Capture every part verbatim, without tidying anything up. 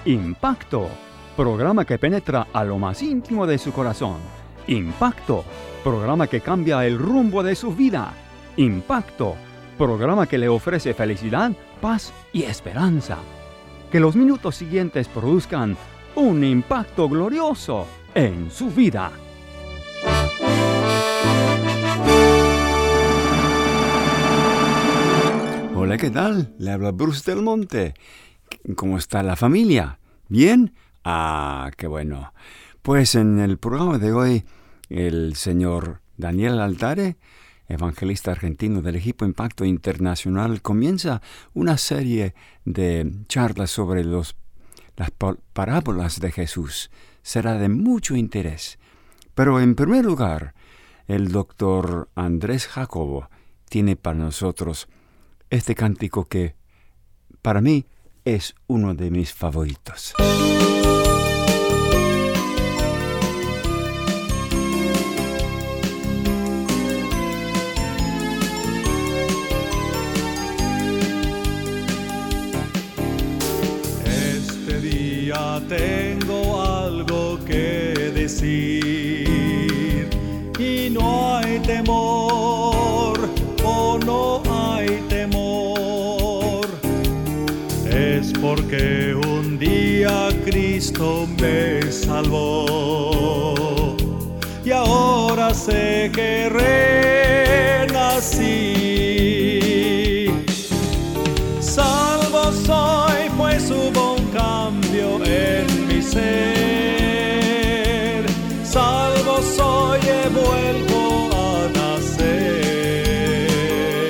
Impacto, programa que penetra a lo más íntimo de su corazón. Impacto, programa que cambia el rumbo de su vida. Impacto, programa que le ofrece felicidad, paz y esperanza. Que los minutos siguientes produzcan un impacto glorioso en su vida. Hola, ¿qué tal? Le habla Bruce Del Monte. ¿Cómo está la familia? ¿Bien? Ah, qué bueno. Pues en el programa de hoy, el señor Daniel Altare, evangelista argentino del equipo Impacto Internacional, comienza una serie de charlas sobre los, las parábolas de Jesús. Será de mucho interés. Pero en primer lugar, el doctor Andrés Jacobo tiene para nosotros este cántico que, para mí, es uno de mis favoritos. Este día tengo algo que decir y no hay temor, o no hay temor. Es porque un día Cristo me salvó y ahora sé que renací. Salvo soy, pues hubo un cambio en mi ser. Salvo soy, he vuelto a nacer.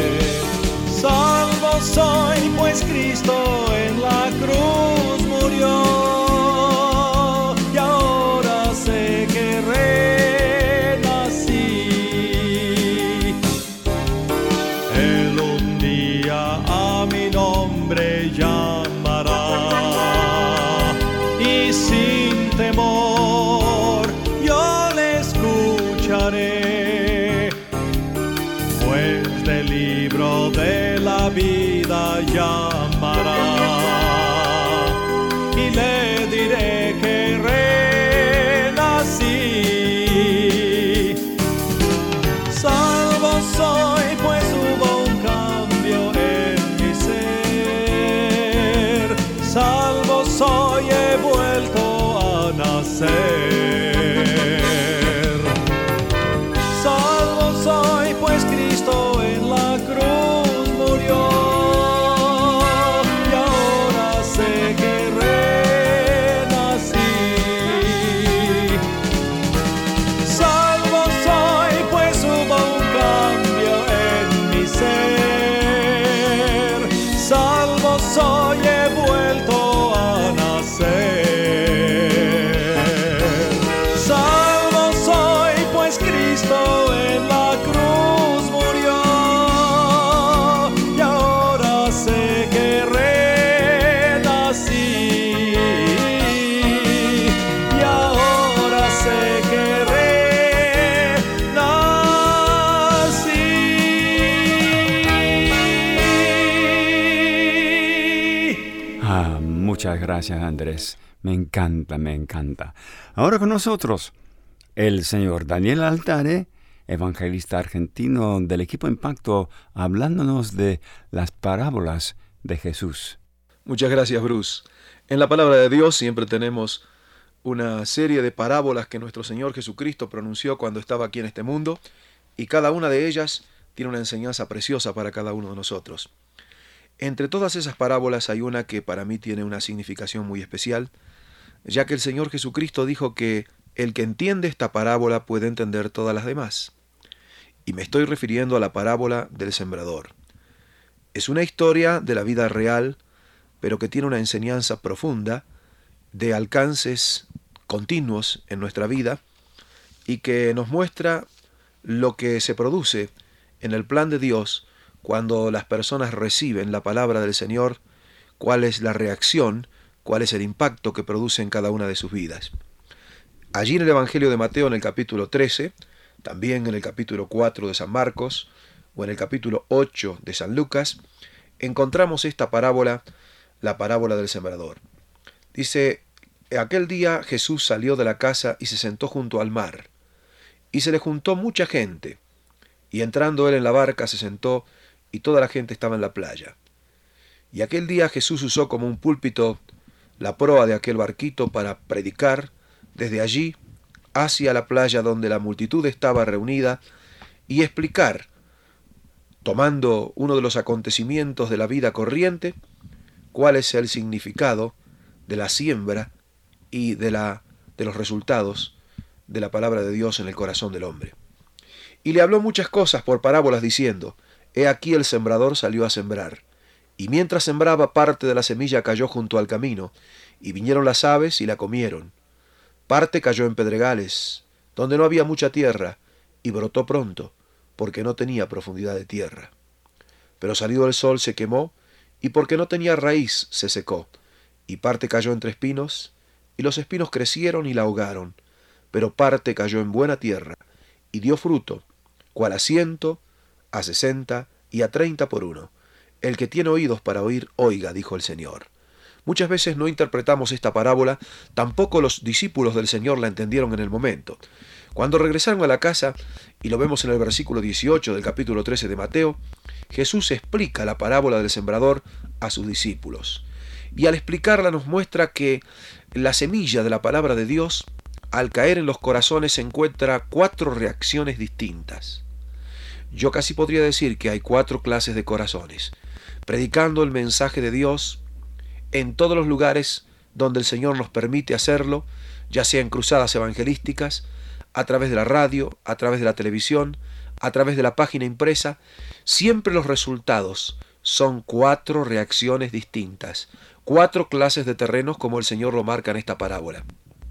Salvo soy, pues Cristo en la cruz murió y ahora sé que renací. Él un día a mi nombre llamará y sin temor yo le escucharé, pues del libro de la vida llamará y le diré que renací. Salvo soy, pues hubo un cambio en mi ser. Salvo soy, he vuelto a nacer. Salvo soy, pues Cristo en la cruz murió y ahora sé que renací. Salvo soy, pues hubo un cambio en mi ser. Salvo soy, he vuelto a nacer. Salvo soy, pues Cristo en la cruz murió y ahora sé que renací. Y ahora sé que renací. Ah, muchas gracias, Andrés. Me encanta, me encanta. Ahora con nosotros, el señor Daniel Altare, evangelista argentino del equipo Impacto, hablándonos de las parábolas de Jesús. Muchas gracias, Bruce. En la palabra de Dios siempre tenemos una serie de parábolas que nuestro Señor Jesucristo pronunció cuando estaba aquí en este mundo, y cada una de ellas tiene una enseñanza preciosa para cada uno de nosotros. Entre todas esas parábolas hay una que para mí tiene una significación muy especial, ya que el Señor Jesucristo dijo que el que entiende esta parábola puede entender todas las demás. Y me estoy refiriendo a la parábola del sembrador. Es una historia de la vida real, pero que tiene una enseñanza profunda, de alcances continuos en nuestra vida, y que nos muestra lo que se produce en el plan de Dios cuando las personas reciben la palabra del Señor, cuál es la reacción, cuál es el impacto que produce en cada una de sus vidas. Allí en el Evangelio de Mateo, en el capítulo trece, también en el capítulo cuatro de San Marcos, o en el capítulo ocho de San Lucas, encontramos esta parábola, la parábola del sembrador. Dice, aquel día Jesús salió de la casa y se sentó junto al mar, y se le juntó mucha gente, y entrando él en la barca se sentó, y toda la gente estaba en la playa. Y aquel día Jesús usó como un púlpito la proa de aquel barquito para predicar desde allí hacia la playa donde la multitud estaba reunida y explicar, tomando uno de los acontecimientos de la vida corriente, cuál es el significado de la siembra y de, la, de los resultados de la palabra de Dios en el corazón del hombre. Y le habló muchas cosas por parábolas diciendo, he aquí el sembrador salió a sembrar, y mientras sembraba parte de la semilla cayó junto al camino, y vinieron las aves y la comieron. Parte cayó en pedregales, donde no había mucha tierra, y brotó pronto, porque no tenía profundidad de tierra. Pero salido el sol se quemó, y porque no tenía raíz se secó, y parte cayó entre espinos, y los espinos crecieron y la ahogaron, pero parte cayó en buena tierra, y dio fruto, cual a ciento, a sesenta y a treinta por uno. El que tiene oídos para oír, oiga, dijo el Señor. Muchas veces no interpretamos esta parábola, tampoco los discípulos del Señor la entendieron en el momento. Cuando regresaron a la casa, y lo vemos en el versículo dieciocho del capítulo trece de Mateo, Jesús explica la parábola del sembrador a sus discípulos. Y al explicarla nos muestra que la semilla de la palabra de Dios, al caer en los corazones, encuentra cuatro reacciones distintas. Yo casi podría decir que hay cuatro clases de corazones, predicando el mensaje de Dios en todos los lugares donde el Señor nos permite hacerlo, ya sea en cruzadas evangelísticas, a través de la radio, a través de la televisión, a través de la página impresa. Siempre los resultados son cuatro reacciones distintas, cuatro clases de terrenos como el Señor lo marca en esta parábola.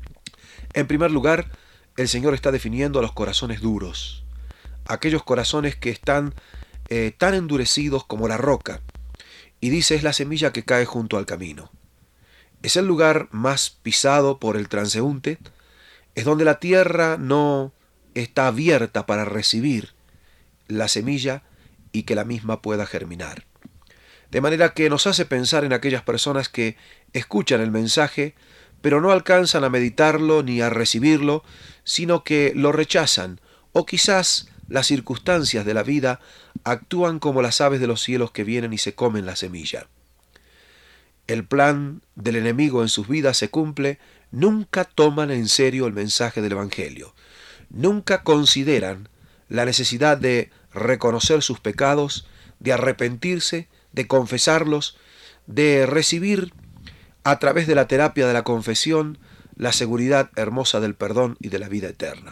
En primer lugar, el Señor está definiendo a los corazones duros, aquellos corazones que están eh, tan endurecidos como la roca, y dice es la semilla que cae junto al camino. Es el lugar más pisado por el transeúnte, es donde la tierra no está abierta para recibir la semilla y que la misma pueda germinar. De manera que nos hace pensar en aquellas personas que escuchan el mensaje, pero no alcanzan a meditarlo ni a recibirlo, sino que lo rechazan, o quizás las circunstancias de la vida actúan como las aves de los cielos que vienen y se comen la semilla. El plan del enemigo en sus vidas se cumple, nunca toman en serio el mensaje del Evangelio, nunca consideran la necesidad de reconocer sus pecados, de arrepentirse, de confesarlos, de recibir a través de la terapia de la confesión la seguridad hermosa del perdón y de la vida eterna.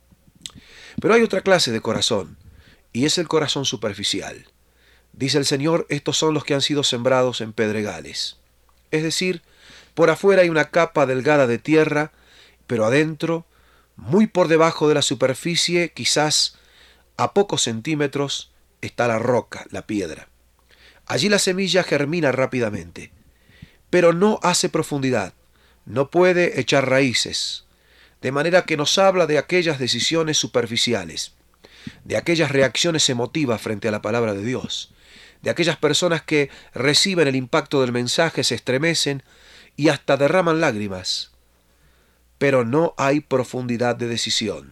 Pero hay otra clase de corazón, y es el corazón superficial. Dice el Señor, estos son los que han sido sembrados en pedregales. Es decir, por afuera hay una capa delgada de tierra, pero adentro, muy por debajo de la superficie, quizás a pocos centímetros, está la roca, la piedra. Allí la semilla germina rápidamente, pero no hace profundidad, no puede echar raíces, de manera que nos habla de aquellas decisiones superficiales, de aquellas reacciones emotivas frente a la palabra de Dios, de aquellas personas que reciben el impacto del mensaje, se estremecen y hasta derraman lágrimas, pero no hay profundidad de decisión.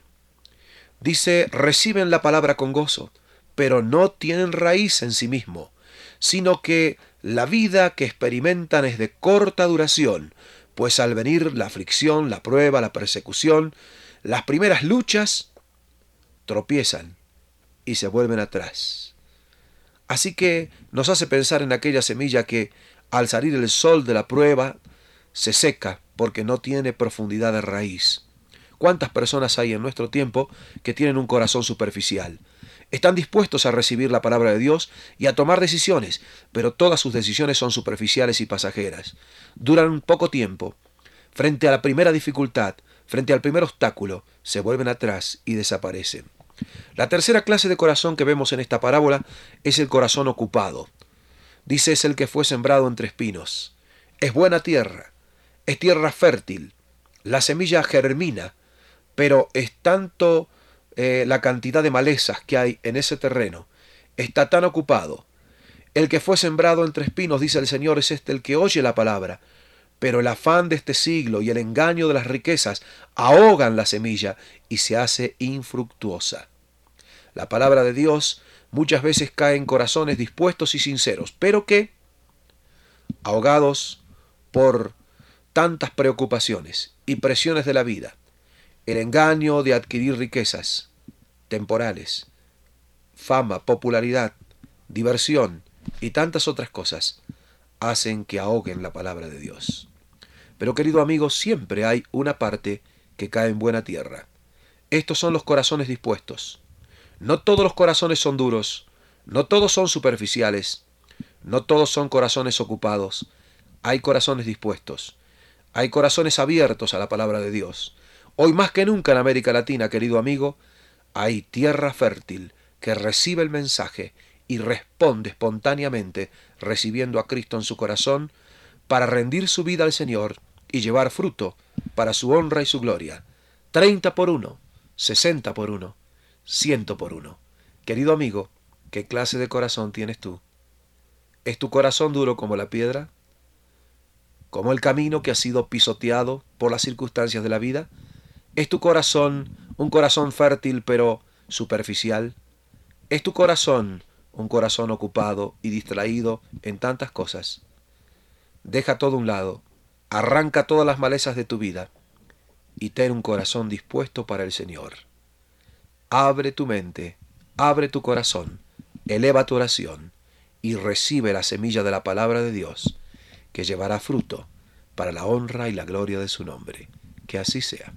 Dice, reciben la palabra con gozo, pero no tienen raíz en sí mismo, sino que la vida que experimentan es de corta duración, pues al venir la aflicción, la prueba, la persecución, las primeras luchas, tropiezan y se vuelven atrás. Así que nos hace pensar en aquella semilla que al salir el sol de la prueba se seca porque no tiene profundidad de raíz. ¿Cuántas personas hay en nuestro tiempo que tienen un corazón superficial? Están dispuestos a recibir la palabra de Dios y a tomar decisiones, pero todas sus decisiones son superficiales y pasajeras. Duran poco tiempo. Frente a la primera dificultad, frente al primer obstáculo, se vuelven atrás y desaparecen. La tercera clase de corazón que vemos en esta parábola es el corazón ocupado. Dice, es el que fue sembrado entre espinos. Es buena tierra, es tierra fértil. La semilla germina, pero es tanto eh, la cantidad de malezas que hay en ese terreno, está tan ocupado. El que fue sembrado entre espinos, dice el Señor, es este el que oye la palabra, pero el afán de este siglo y el engaño de las riquezas ahogan la semilla y se hace infructuosa. La palabra de Dios muchas veces cae en corazones dispuestos y sinceros, pero que, ahogados por tantas preocupaciones y presiones de la vida, el engaño de adquirir riquezas temporales, fama, popularidad, diversión y tantas otras cosas, hacen que ahoguen la palabra de Dios. Pero querido amigo, siempre hay una parte que cae en buena tierra. Estos son los corazones dispuestos. No todos los corazones son duros, no todos son superficiales, no todos son corazones ocupados. Hay corazones dispuestos, hay corazones abiertos a la palabra de Dios. Hoy más que nunca en América Latina, querido amigo, hay tierra fértil que recibe el mensaje y responde espontáneamente recibiendo a Cristo en su corazón para rendir su vida al Señor y llevar fruto para su honra y su gloria. Treinta por uno, sesenta por uno, ciento por uno. Querido amigo, ¿qué clase de corazón tienes tú? ¿Es tu corazón duro como la piedra? ¿Como el camino que ha sido pisoteado por las circunstancias de la vida? ¿Es tu corazón un corazón fértil pero superficial? ¿Es tu corazón un corazón ocupado y distraído en tantas cosas? Deja todo a un lado, arranca todas las malezas de tu vida y ten un corazón dispuesto para el Señor. Abre tu mente, abre tu corazón, eleva tu oración y recibe la semilla de la palabra de Dios, que llevará fruto para la honra y la gloria de su nombre. Que así sea.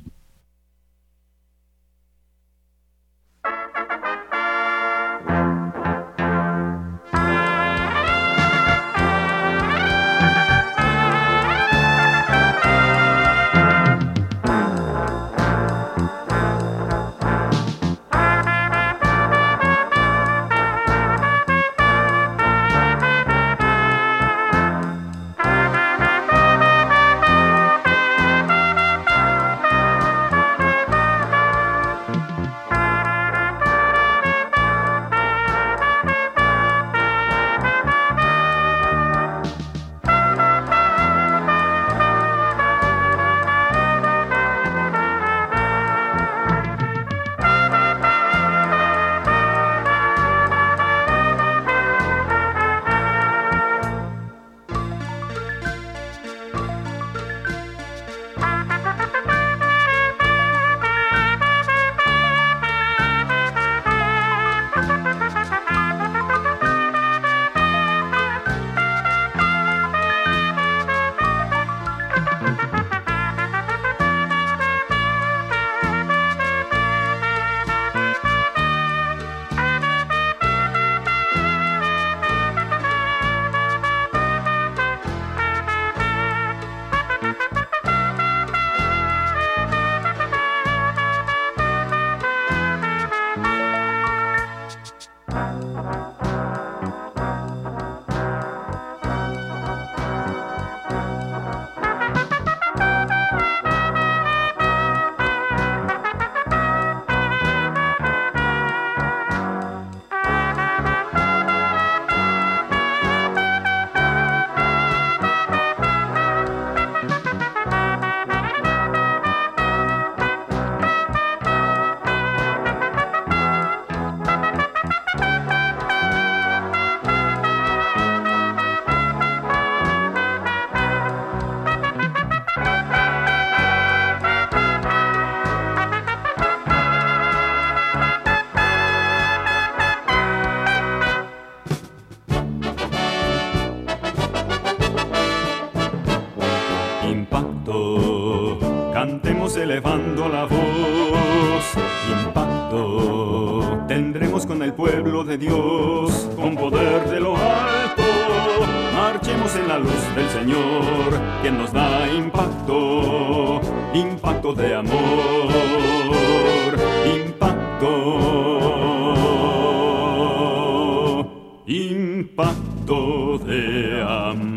Cantemos elevando la voz, impacto tendremos con el pueblo de Dios, con poder de lo alto, marchemos en la luz del Señor, quien nos da impacto, impacto de amor, impacto, impacto de amor.